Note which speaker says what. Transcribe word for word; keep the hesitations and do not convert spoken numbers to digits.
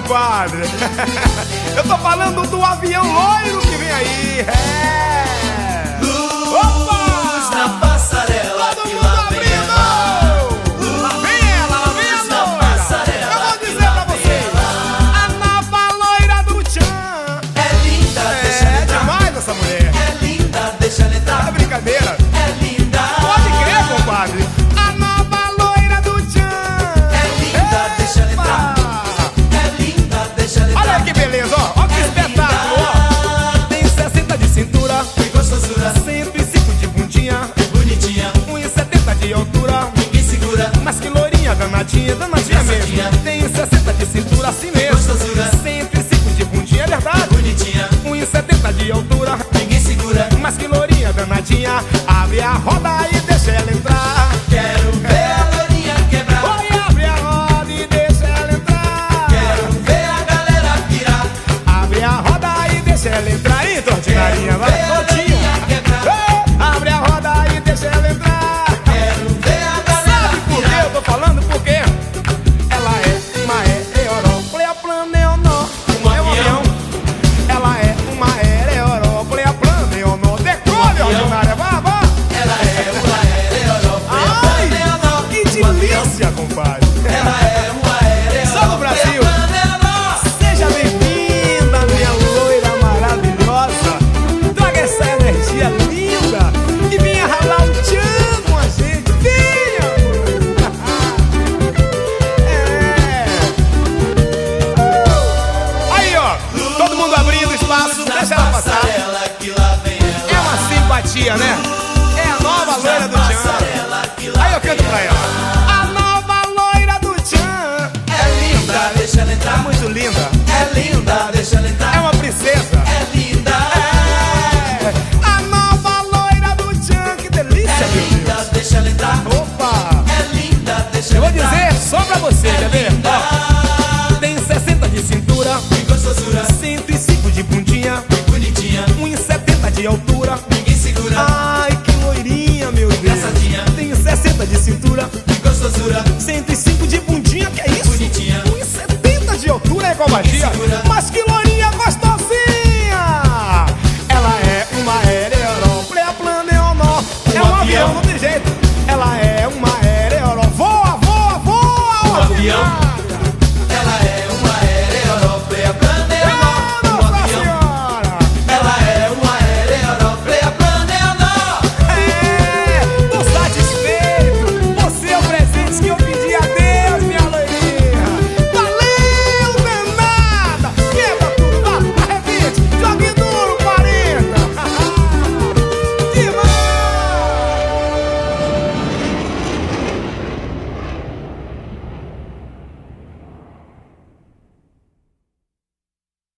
Speaker 1: compadre. Eu tô falando do avião loiro que vem aí. É.
Speaker 2: Luz na passarela,
Speaker 1: todo
Speaker 2: que
Speaker 1: mundo
Speaker 2: lá vem
Speaker 1: abrindo.
Speaker 2: ela.
Speaker 1: Lá vem ela, lá vem a
Speaker 2: Luz na
Speaker 1: loira.
Speaker 2: passarela,
Speaker 1: Eu vou
Speaker 2: que
Speaker 1: dizer
Speaker 2: lá
Speaker 1: pra
Speaker 2: vem
Speaker 1: vocês,
Speaker 2: ela.
Speaker 1: a nova loira do Tchan.
Speaker 2: É linda, deixa ela
Speaker 1: É
Speaker 2: entrar.
Speaker 1: demais essa mulher.
Speaker 2: É linda, deixa ela
Speaker 1: É
Speaker 2: entrar.
Speaker 1: brincadeira.
Speaker 2: É linda.
Speaker 1: Pode crer, compadre. A nova loira do Tchan.
Speaker 2: É linda, deixa ela entrar.
Speaker 1: Epa!
Speaker 2: É linda, deixa ela entrar.
Speaker 1: Olha que beleza, ó. Ó que espetáculo, ó. Tem sessenta de cintura,
Speaker 2: Que gostosura,
Speaker 1: cento e cinco de bundinha,
Speaker 2: bonitinha,
Speaker 1: um e setenta de altura.
Speaker 2: ninguém segura.
Speaker 1: Mas que loirinha, danadinha, danadinha mesmo.
Speaker 2: Danadinha.
Speaker 1: Tem sessenta de cintura, assim mesmo.
Speaker 2: Gostosura.
Speaker 1: cento e cinco de bundinha, é verdade.
Speaker 2: Bonitinha,
Speaker 1: um e setenta de altura.
Speaker 2: ninguém segura.
Speaker 1: Mas que loirinha, danadinha. Abre a roda e deixa ela entrar.
Speaker 2: Quero ver a lourinha quebrar.
Speaker 1: Oi, abre a roda e deixa ela entrar.
Speaker 2: Quero ver a galera pirar.
Speaker 1: Abre a roda e deixa ela entrar. Aí, tortinarinha, vai,
Speaker 2: ver a
Speaker 1: tortinha.
Speaker 2: lourinha quebrar.
Speaker 1: Ei, abre a roda e deixa ela entrar.
Speaker 2: Quero ver a galera
Speaker 1: Sabe por que
Speaker 2: pirar.
Speaker 1: eu tô falando? Porque ela é uma aeróplea planeonó.
Speaker 2: Um
Speaker 1: É um
Speaker 2: avião.
Speaker 1: avião. Ela é uma aeróplea planeonó. Decole,
Speaker 2: Um avião.
Speaker 1: ordinária, vá, vá.
Speaker 2: Ela é uma aeróplea
Speaker 1: Ai,
Speaker 2: planeonó.
Speaker 1: que
Speaker 2: Um avião.
Speaker 1: delícia, compadre.
Speaker 2: Ela é uma aeróplea
Speaker 1: Só no Brasil.
Speaker 2: planeonó.
Speaker 1: Seja bem-vinda, minha loira maravilhosa. Traga essa energia linda e venha ralar um tchan com a gente. Venha! É. Aí, ó. Todo mundo abrindo espaço.
Speaker 2: Na
Speaker 1: Deixa ela passar.
Speaker 2: passarela, que lá vem ela.
Speaker 1: É uma simpatia, né? É a nova loira do tchan.
Speaker 2: Passarela, que lá
Speaker 1: Aí eu
Speaker 2: vem
Speaker 1: canto pra ela. A nova loira do tchan.
Speaker 2: É linda, deixa ela
Speaker 1: É
Speaker 2: entrar.
Speaker 1: muito linda.
Speaker 2: É linda, deixa ela
Speaker 1: É
Speaker 2: entrar.
Speaker 1: uma princesa.
Speaker 2: É linda.
Speaker 1: É a nova loira do tchan, que delícia,
Speaker 2: É
Speaker 1: meu
Speaker 2: linda,
Speaker 1: Deus.
Speaker 2: deixa ela entrar.
Speaker 1: Opa!
Speaker 2: É linda, deixa
Speaker 1: Eu
Speaker 2: ela
Speaker 1: vou
Speaker 2: entrar.
Speaker 1: dizer só pra você, quer ver? Ó,
Speaker 2: Linda.
Speaker 1: tem sessenta de cintura,
Speaker 2: Que gostosura,
Speaker 1: cento e cinco de bundinha,
Speaker 2: bonitinha,
Speaker 1: um e setenta de altura.
Speaker 2: ninguém segura.
Speaker 1: Ai, que loirinha, meu Deus.
Speaker 2: Engraçadinha.
Speaker 1: Tem sessenta de cintura,
Speaker 2: Que gostosura,
Speaker 1: cento e cinco de bundinha, que é isso?
Speaker 2: Bonitinha.
Speaker 1: um e setenta de altura, é covardia.
Speaker 2: Segura.
Speaker 1: Mas que loirinha gostosinha! Ela é uma aeróplea planeonó. É um avião.